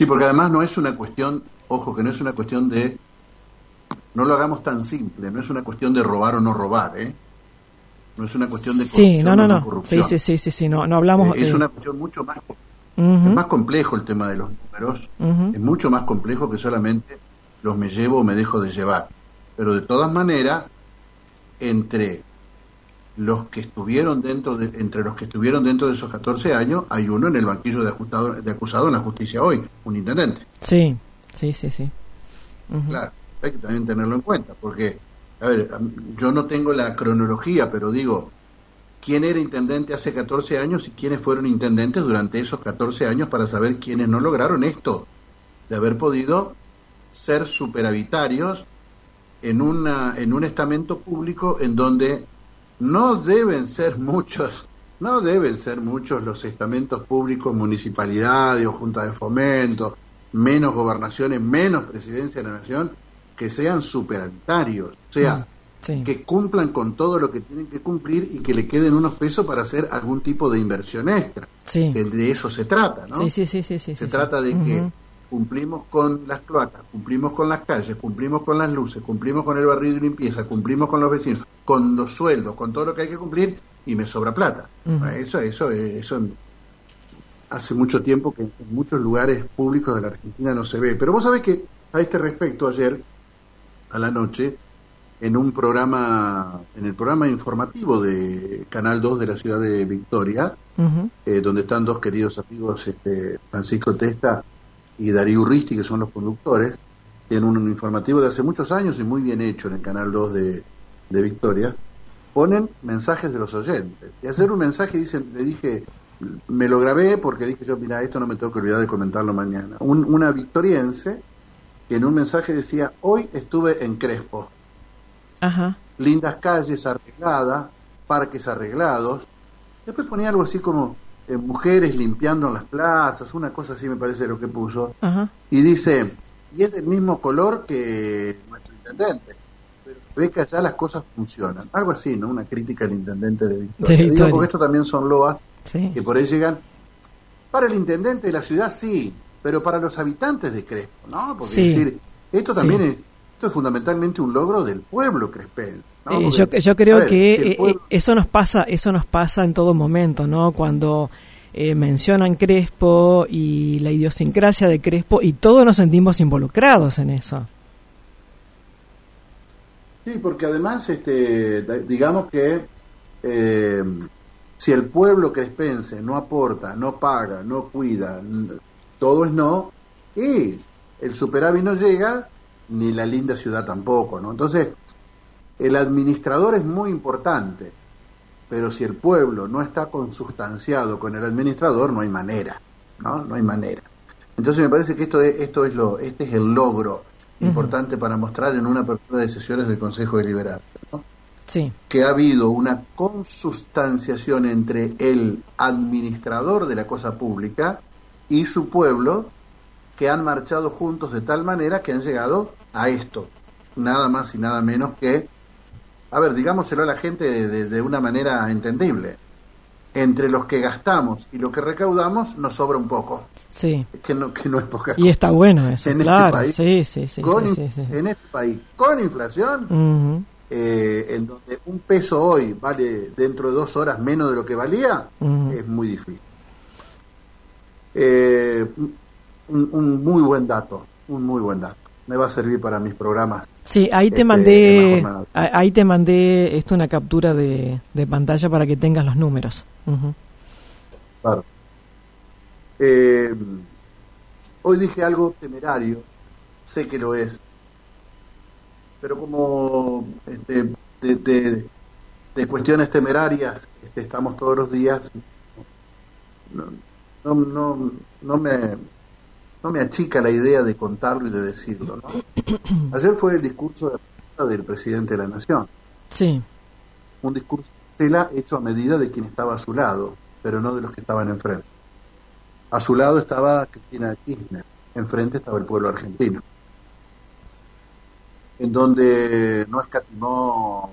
Sí, porque además no es una cuestión, ojo, que no es una cuestión de, no lo hagamos tan simple, no es una cuestión de robar o no robar, ¿eh? No es una cuestión de Sí, corrupción o no no. Sí, corrupción. sí, no hablamos. Es una cuestión mucho más, es Uh-huh, más complejo el tema de los números, uh-huh. es mucho más complejo que solamente los me llevo o me dejo de llevar. Pero de todas maneras, entre entre los que estuvieron dentro de esos 14 años, hay uno en el banquillo de acusado en la justicia hoy, un intendente. Sí. Uh-huh. Claro, hay que también tenerlo en cuenta, porque, a ver, yo no tengo la cronología, pero digo, ¿quién era intendente hace 14 años y quiénes fueron intendentes durante esos 14 años para saber quiénes no lograron esto, de haber podido ser superavitarios en un estamento público en donde no deben ser muchos los estamentos públicos, municipalidades o juntas de fomento, menos gobernaciones, menos presidencia de la nación, que sean superavitarios, o sea, Sí. que cumplan con todo lo que tienen que cumplir y que le queden unos pesos para hacer algún tipo de inversión extra. Sí. Que de eso se trata, ¿no? Sí. Se trata de que cumplimos con las cloacas, cumplimos con las calles, cumplimos con las luces, cumplimos con el barrido y limpieza, cumplimos con los vecinos, con los sueldos, con todo lo que hay que cumplir y me sobra plata. Eso hace mucho tiempo que en muchos lugares públicos de la Argentina no se ve. Pero vos sabés que a este respecto ayer a la noche en el programa informativo de Canal 2 de la ciudad de Victoria, donde están dos queridos amigos, Francisco Testa y Darío Urristi, que son los conductores, tienen un informativo de hace muchos años y muy bien hecho en el Canal 2 de Victoria, ponen mensajes de los oyentes. Y hacer un mensaje, le dije, me lo grabé porque dije yo, mira, esto no me tengo que olvidar de comentarlo mañana. Una victoriense que en un mensaje decía, hoy estuve en Crespo. Ajá. Lindas calles arregladas, parques arreglados. Después ponía algo así como mujeres limpiando en las plazas, una cosa así me parece lo que puso. Ajá. Y dice, y es del mismo color que nuestro intendente, pero ve que allá las cosas funcionan. Algo así, ¿no? Una crítica al intendente de Victoria. Digo, porque esto también son loas que por ahí llegan. Para el intendente de la ciudad sí, pero para los habitantes de Crespo, ¿no? Porque decir, esto también es fundamentalmente un logro del pueblo crespense, ¿no? Yo creo que eso nos pasa en todo momento, ¿no? Cuando mencionan Crespo y la idiosincrasia de Crespo y todos nos sentimos involucrados en eso. Sí, porque además, digamos que si el pueblo crespense no aporta, no paga, no cuida, todo es no, y el superávit no llega, ni la linda ciudad tampoco, ¿no? Entonces, el administrador es muy importante, pero si el pueblo no está consustanciado con el administrador, no hay manera, ¿no? No hay manera. Entonces me parece que este es el logro importante para mostrar en una apertura de sesiones del Consejo Deliberante, ¿no? Sí. Que ha habido una consustanciación entre el administrador de la cosa pública y su pueblo, que han marchado juntos de tal manera que han llegado a esto, nada más y nada menos que, a ver, digámoselo a la gente de una manera entendible, entre los que gastamos y lo que recaudamos nos sobra un poco. Sí. Que no es poca cosa. Y está bueno eso, en claro. Este país, sí. En este país, con inflación, en donde un peso hoy vale dentro de 2 horas menos de lo que valía, es muy difícil. Un muy buen dato, me va a servir para mis programas. Sí, ahí te mandé una captura de pantalla para que tengas los números. Claro. Hoy dije algo temerario, sé que lo es, pero como de cuestiones temerarias estamos todos los días, no me achica la idea de contarlo y de decirlo, ¿no? Ayer fue el discurso del presidente de la Nación. Sí. Un discurso hecho a medida de quien estaba a su lado, pero no de los que estaban enfrente. A su lado estaba Cristina Kirchner, enfrente estaba el pueblo argentino, en donde no escatimó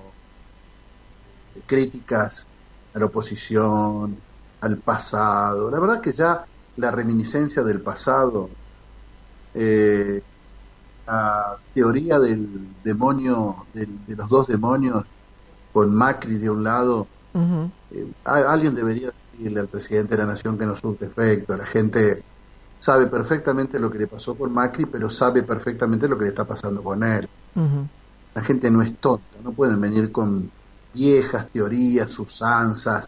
críticas a la oposición, al pasado. La verdad que ya la reminiscencia del pasado La teoría del demonio, de los dos demonios, con Macri de un lado, alguien debería decirle al presidente de la Nación que no surte efecto. La gente sabe perfectamente lo que le pasó con Macri, pero sabe perfectamente lo que le está pasando con él. La gente no es tonta, no pueden venir con viejas teorías, usanzas,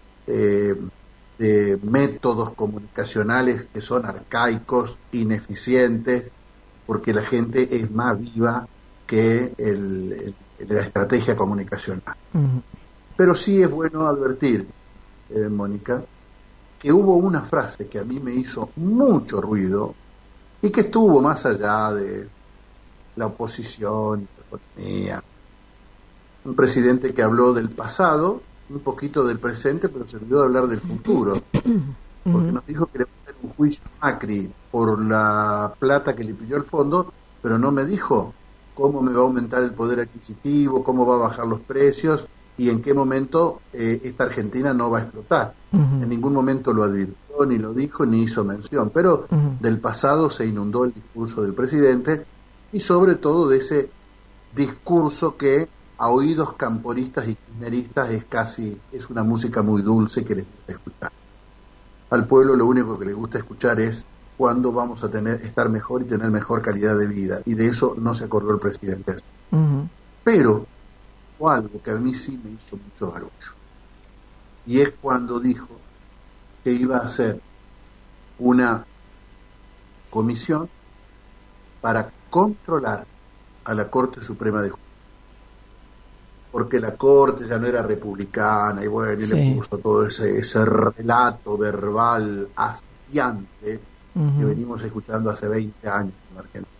de métodos comunicacionales que son arcaicos, ineficientes, porque la gente es más viva que la estrategia comunicacional. Pero sí es bueno advertir, Mónica, que hubo una frase que a mí me hizo mucho ruido y que estuvo más allá de la oposición, la economía. Un presidente que habló del pasado, un poquito del presente, pero se olvidó de hablar del futuro, porque nos dijo que le va a hacer un juicio a Macri por la plata que le pidió el fondo, pero no me dijo cómo me va a aumentar el poder adquisitivo, cómo va a bajar los precios y en qué momento esta Argentina no va a explotar. En ningún momento lo advirtió, ni lo dijo, ni hizo mención, pero del pasado se inundó el discurso del presidente y sobre todo de ese discurso que a oídos camporistas y kirchneristas es una música muy dulce que les gusta escuchar. Al pueblo lo único que le gusta escuchar es cuándo vamos a estar mejor y tener mejor calidad de vida, y de eso no se acordó el presidente. Pero o algo que a mí sí me hizo mucho barullo, y es cuando dijo que iba a hacer una comisión para controlar a la Corte Suprema de Justicia, porque la Corte ya no era republicana, y bueno, y le puso todo ese relato verbal hastiante que venimos escuchando hace 20 años en la Argentina.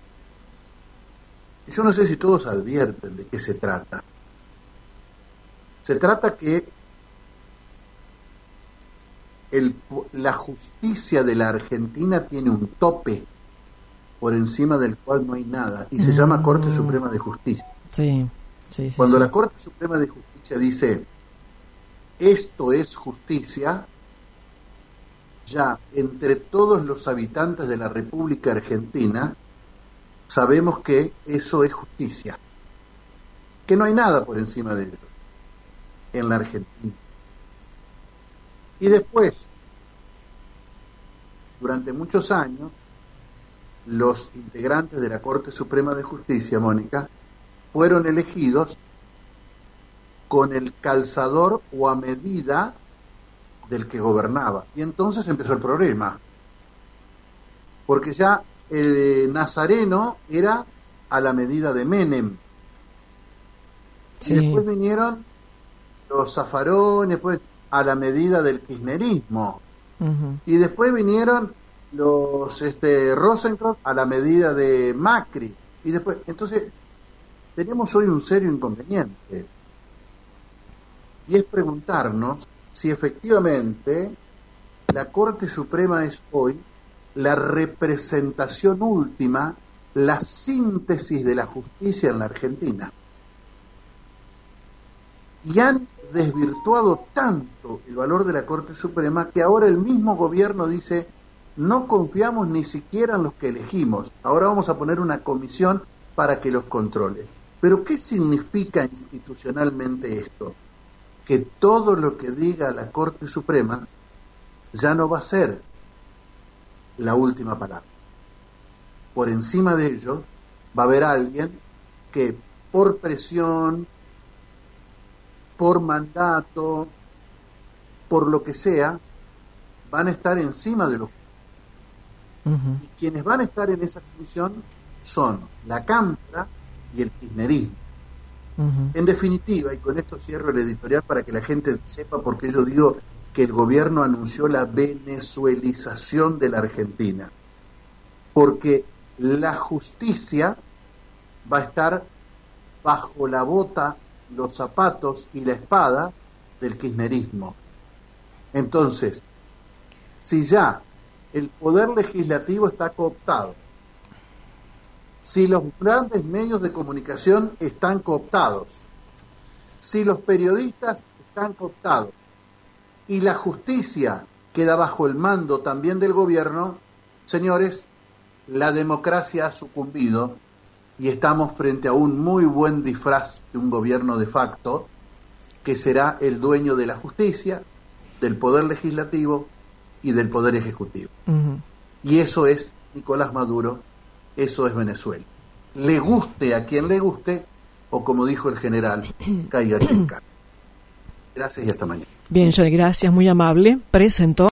Y yo no sé si todos advierten de qué se trata. Se trata que la justicia de la Argentina tiene un tope por encima del cual no hay nada, y se llama Corte Suprema de Justicia. Cuando la Corte Suprema de Justicia dice esto es justicia, ya entre todos los habitantes de la República Argentina sabemos que eso es justicia, que no hay nada por encima de ello en la Argentina. Y después, durante muchos años, los integrantes de la Corte Suprema de Justicia, Mónica, fueron elegidos con el calzador o a medida del que gobernaba. Y entonces empezó el problema, porque ya el nazareno era a la medida de Menem. Y después vinieron los zafarones, pues, a la medida del kirchnerismo. Y después vinieron los Rosencrantz a la medida de Macri. Y después, entonces, tenemos hoy un serio inconveniente, y es preguntarnos si efectivamente la Corte Suprema es hoy la representación última, la síntesis de la justicia en la Argentina. Y han desvirtuado tanto el valor de la Corte Suprema que ahora el mismo gobierno dice: no confiamos ni siquiera en los que elegimos, ahora vamos a poner una comisión para que los controle. Pero ¿qué significa institucionalmente esto? Que todo lo que diga la Corte Suprema ya no va a ser la última palabra. Por encima de ello va a haber alguien que por presión, por mandato, por lo que sea, van a estar encima de los y quienes van a estar en esa comisión son la Cámpora y el kirchnerismo. En definitiva, y con esto cierro el editorial para que la gente sepa por qué yo digo que el gobierno anunció la venezuelización de la Argentina, porque la justicia va a estar bajo la bota, los zapatos y la espada del kirchnerismo. Entonces, si ya el poder legislativo está cooptado, si los grandes medios de comunicación están cooptados, si los periodistas están cooptados y la justicia queda bajo el mando también del gobierno, señores, la democracia ha sucumbido y estamos frente a un muy buen disfraz de un gobierno de facto que será el dueño de la justicia, del poder legislativo y del poder ejecutivo. Y eso es Nicolás Maduro, eso es Venezuela. Le guste a quien le guste, o como dijo el general, caiga quien caiga. Gracias y hasta mañana. Bien, Johnny, gracias, muy amable. Presentó